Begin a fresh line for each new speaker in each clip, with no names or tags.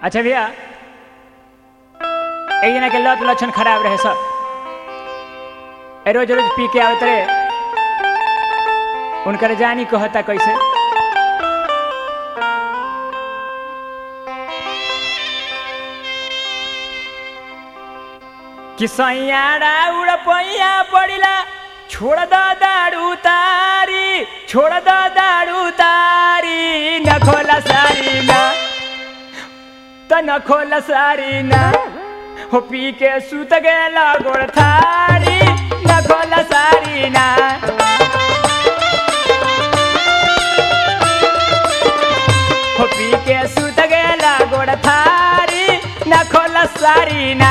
अच्छा भैया एक जना के लत लक्षण खराब रहे सब रोज रोज पी के आवत रहे उनकर जानी कहता कैसे कि सैयाड़ा उड़पैया पड़िला छोड़ द दारू तारी छोड़ द दारू तारी न खोला सारी ना त न खोला सारी ना हो पी के सुत गेला गोड़ थारी न खोला सारी ना हो पी के सुत गेला गोड़ थारी न खोला सारी ना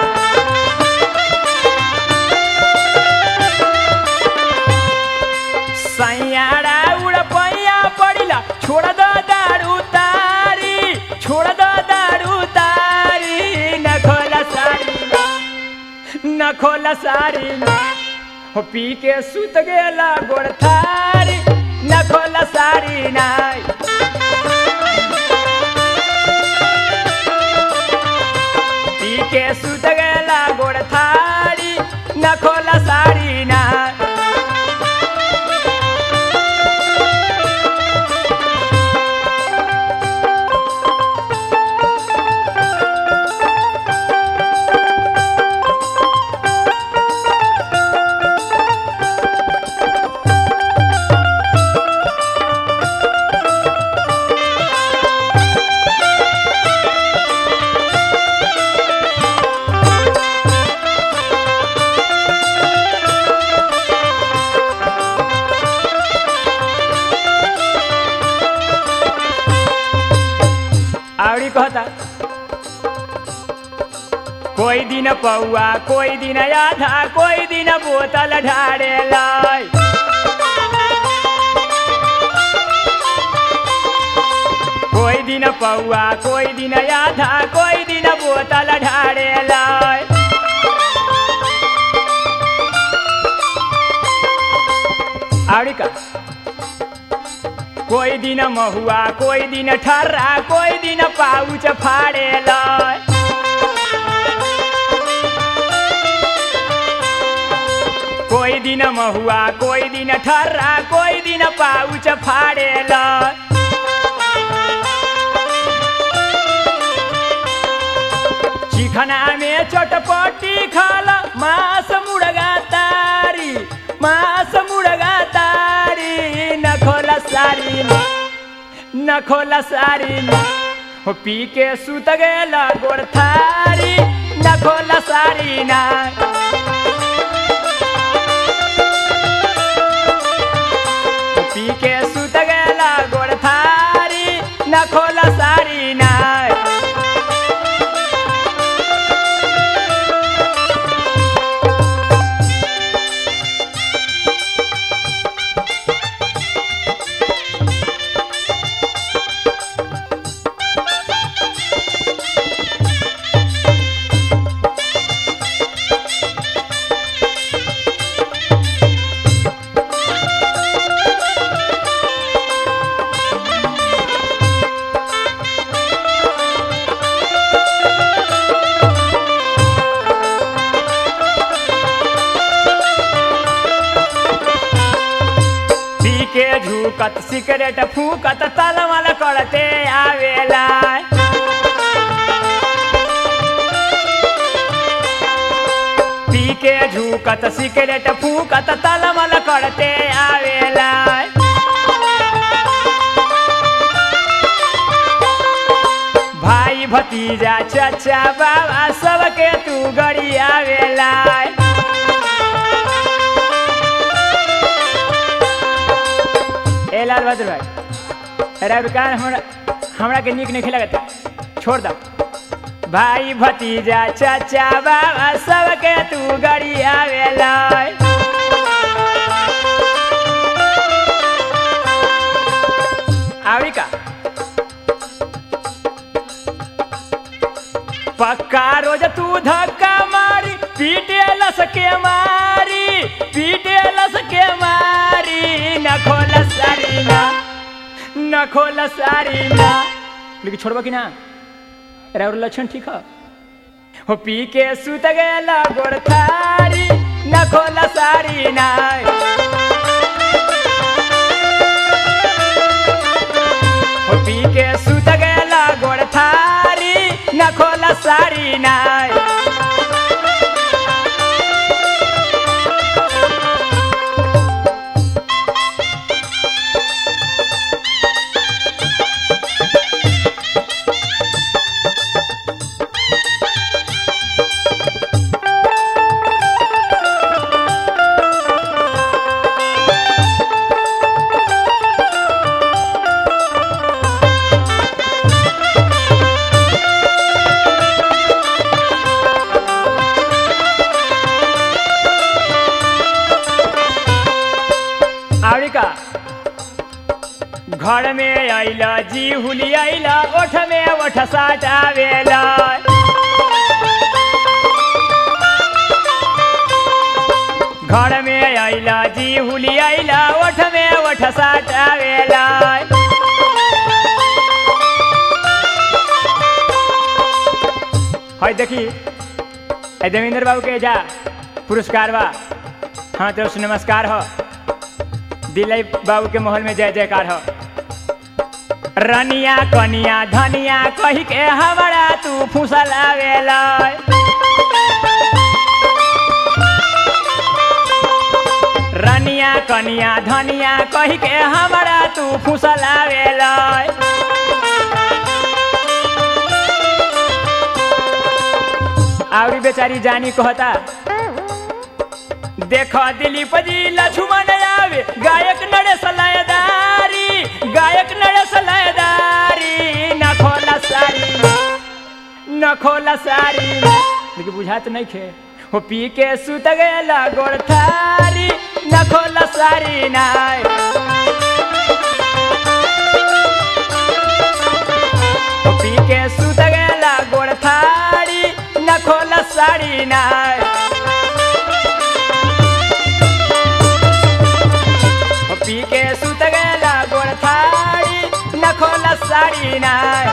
सैयाड़ा उड़पैया पड़िला छोड़ द दारू तारी छोड़ द दारू तारी न खोला सारी न खोला सारी हो पी के सुत गेला गोड़ थारी न खोला सारी ना पी के सुत गेला गोड़ थारी न खोला सारी ना आवड़ी कहता कोई दिन पौआ कोई दिन आधा कोई दिन बोतल ढाड़े लाई कोई दिन पौआ कोई दिन आधा कोई दिन बोतल ढाड़े लाई आवड़ी का कोई दिन महुआ कोई दिन ठर्रा कोई दिन पाउच फाड़े लाई कोई दिन महुआ कोई दिन ठर्रा कोई दिन पाउच फाड़े लाई चिखना में चटपटी खाला मांस मुर्गा तारी मांस मुर्गा तारी न खोला सारी न खोला सारी हो पी के सुत गेला गोड़ थारी न खोला सारी ना हो पी के सुत गेला गोड़ थारी न खोला सारी ना झूकत सिगरेट फूकत तलमल करते आवेला पी के झूकत सिगरेट फूकत तलमल करते आवेला भाई भतीजा चाचा बाबा सबके तू गड़ी आवेला लाल बहादुर भाई अरे रुकान हमरा के नीक नहीं लगता छोड़ दो भाई भतीजा चाचा बाबा सबके तू गड़ी आवेला आवड़ी का पक्का रोज तू धक्का मारी पीटे लस के मारी न खोला सारी ना लेकिन छोड़बा कि ना और लक्षण ठीक है हो पी के सुत गेला गोड़ थारी न खोला साड़ी नाय हो पी के सुत गेला गोड़ थारी न खोला साड़ी नाय घर में आइला जी हुली आइला ओठ में ओठ साटावेला घर में आइला जी हुली आइला ओठ में ओठ साटावेला हाय देखी देवेंद्र बाबू के जा पुरस्कार बा हाँ तो नमस्कार हो दिलाई बाबू के महल में जय जयकार हो रनिया कनिया धनिया कही के हमारा तू फुसलावेला रनिया कनिया धनिया कही के हमारा तू फुसलावेला आवरी बेचारी जानी कहता देखो दिलीप जी लक्ष्मण आवे गायक नरेश लयदारी गायक नरेश लयदारी न खोला सारी लेकिन बुझा तो नहीं खे हो पी के सुत गेला गोड़ थारी न खोला सारी नाय हो पी के सुत गेला गोड़ थारी न खोला साड़ी नाय पी के सुत गेला गोड़ थारी न खोला साड़ी नाय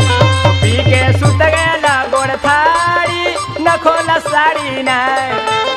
पी के सुत गेला गोड़ थारी न खोला साड़ी नाय